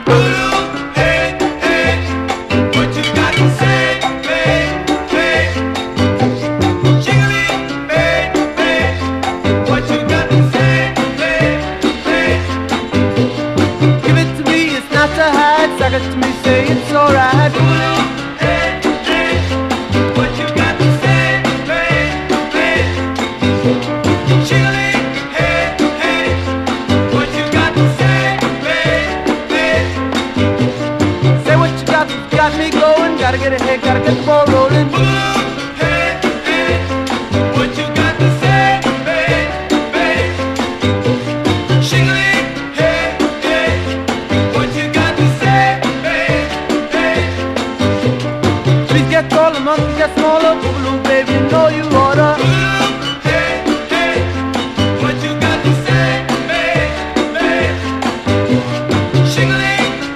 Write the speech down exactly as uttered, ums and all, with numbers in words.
Suck it to me, say it's alright. Hey, hey, what you got to say, baby? Chilly, hey, hey, what you got to say, baby? Say what you got, got me going. Gotta get ahead, gotta get the ball